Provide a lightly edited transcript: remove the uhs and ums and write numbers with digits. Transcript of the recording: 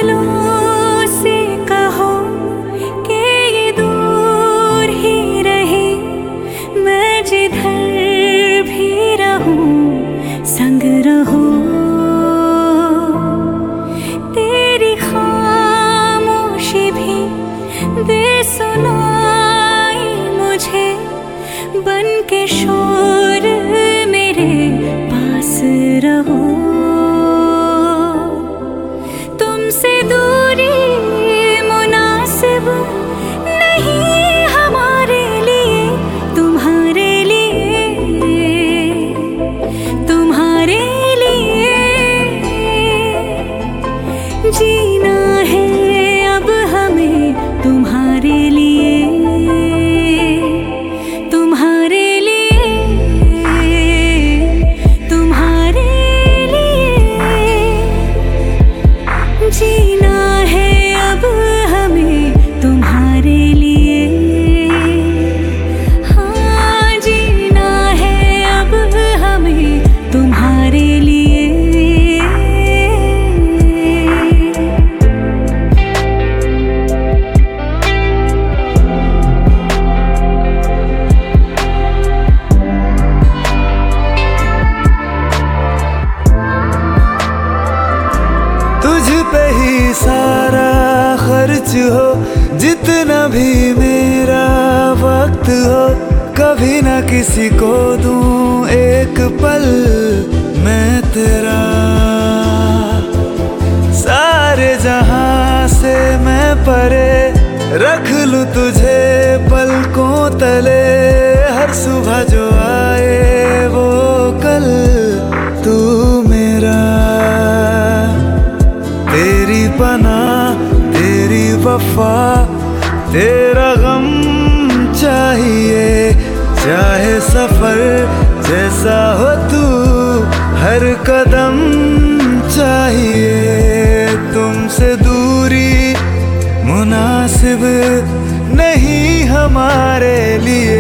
दिलों से कहो कि ये दूर ही रहे, मैं जिधर भी रहूं संग रहो। तेरी खामोशी भी दे सुनाई मुझे, बन के शोर मेरे पास रहो। तुमसे दूरी मुनासिब नहीं हमारे लिए, तुम्हारे लिए, तुम्हारे लिए जीना है अब हमें तुम्हारे लिए, तुम्हारे जीना है अब हमें तुम्हारे लिए। हाँ, जीना है अब हमें तुम्हारे लिए। तुझ पे ही सारा खर्च हो, जितना भी मेरा वक्त हो, कभी ना किसी को दूं एक पल मैं तेरा। सारे जहां से मैं परे रख लूं तुझे पलकों तले, हर सुबह जो आए वो कल तू मेरा। तेरी पनाह तेरी वफा तेरा गम चाहिए, चाहे सफर जैसा हो तू हर कदम चाहिए। तुमसे दूरी मुनासिब नहीं हमारे लिए,